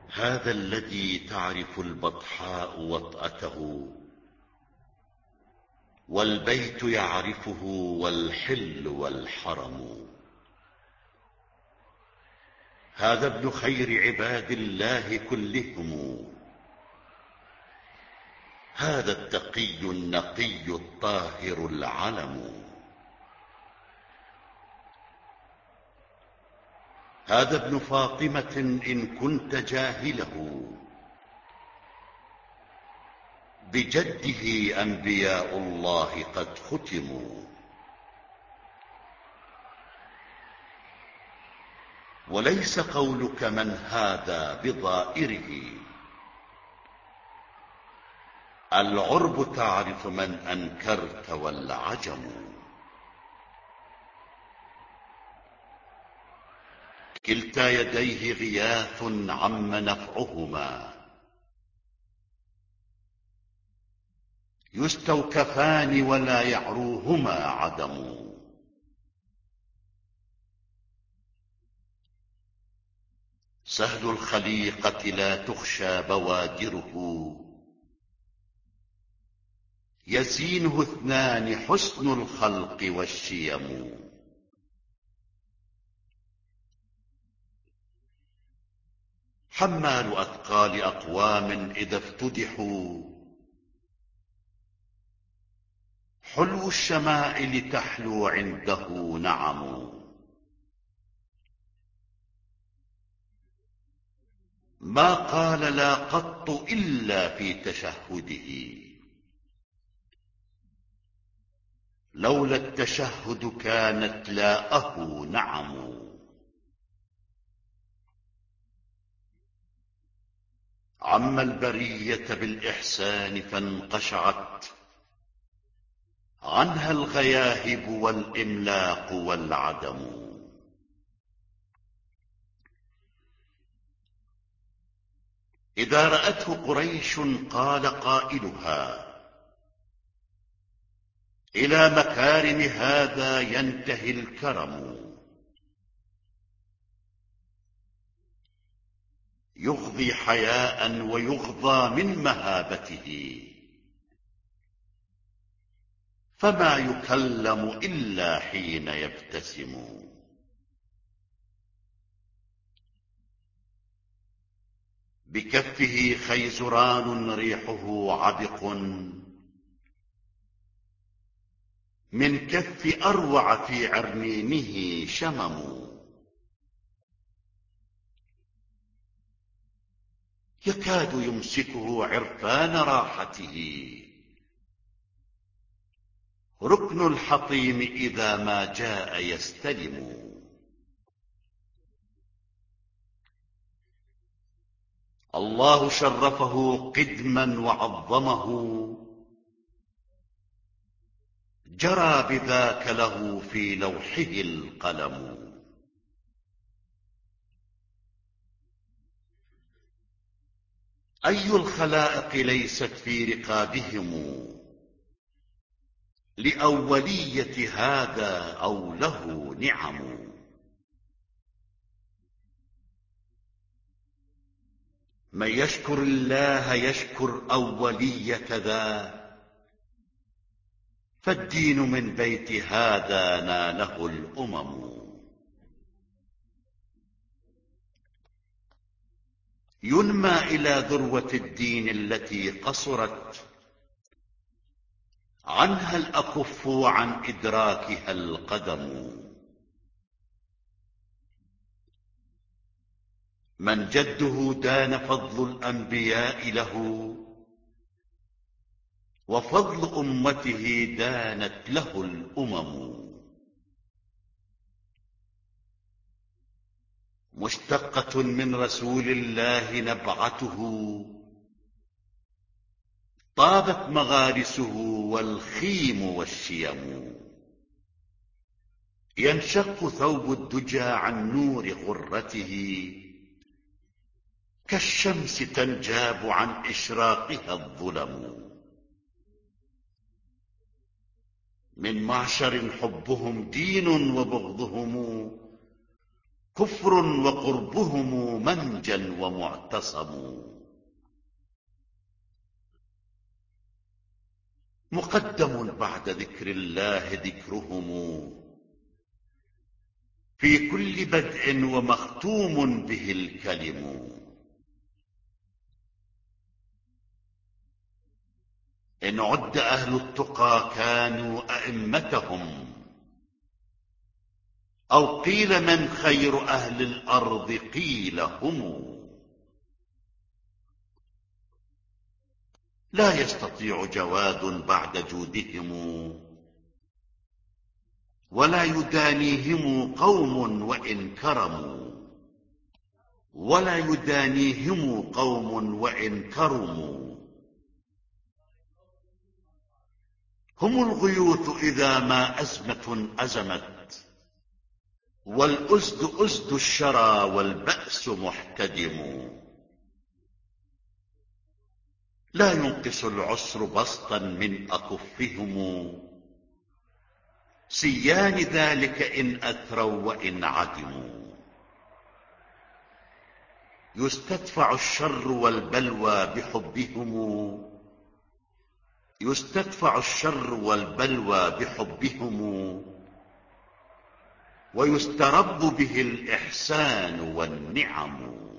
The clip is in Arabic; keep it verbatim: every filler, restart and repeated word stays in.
هذا الذي تعرف البطحاء وطأته، والبيت يعرفه والحل والحرم. هذا ابن خير عباد الله كلهم، هذا التقي النقي الطاهر العلم. هذا ابن فاطمة إن كنت جاهله، بجده أنبياء الله قد ختموا. وليس قولك من هذا بضائره، العرب تعرف من أنكرت والعجم. كلتا يديه غياث عم نفعهما، يستوكفان ولا يعروهما عدم. سهل الخليقة لا تخشى بوادره، يزينه اثنان حسن الخلق والشيم. حمال أثقال أقوام إذا افتدحوا، حلو الشمائل تحلو عنده نعم. ما قال لا قط إلا في تشهده، لولا التشهد كانت لاءه نعم. عم البرية بالإحسان فانقشعت عنها الغياهب والإملاق والعدم. إذا رأته قريش قال قائلها: إلى مكارم هذا ينتهي الكرم. يغضي حياء ويغضى من مهابته، فما يكلم إلا حين يبتسم. بكفه خيزران ريحه عبق، من كف أروع في عرنينه شمم. يكاد يمسكه عرفان راحته، ركن الحطيم إذا ما جاء يستلم. الله شرفه قدما وعظمه، جرى بذاك له في لوحه القلم. أي الخلائق ليست في رقابهم لأولية هذا أو له نعم. من يشكر الله يشكر أولية ذا، فالدين من بيت هذا ناله الأمم. ينمى إلى ذروة الدين التي قصرت عنها الأكف عن إدراكها القدم. من جده دان فضل الأنبياء له، وفضل أمته دانت له الأمم. مشتقة من رسول الله نبعته، طابت مغارسه والخيم والشيم. ينشق ثوب الدجى عن نور غرته، كالشمس تنجاب عن إشراقها الظلم. من معشر حبهم دين وبغضهم كفر وقربهم منجا ومعتصم. مقدم بعد ذكر الله ذكرهم في كل بدء ومختوم به الكلم. إن عد أهل التقى كانوا أئمتهم، أو قيل من خير أهل الأرض قيل هم. لا يستطيع جواد بعد جودهم، ولا يدانيهم قوم وإن كرموا، ولا يدانيهم قوم وإن كرموا. هم الغيوث إذا ما أزمة أزمت، والأسد أسد الشرى والبأس محتدم. لا ينقص العسر بسطا من أكفهم، سيان ذلك إن أثروا وإن عدموا. يستدفع الشر والبلوى بحبهم، يستدفع الشر والبلوى بحبهم، ويسترب به الإحسان والنعم.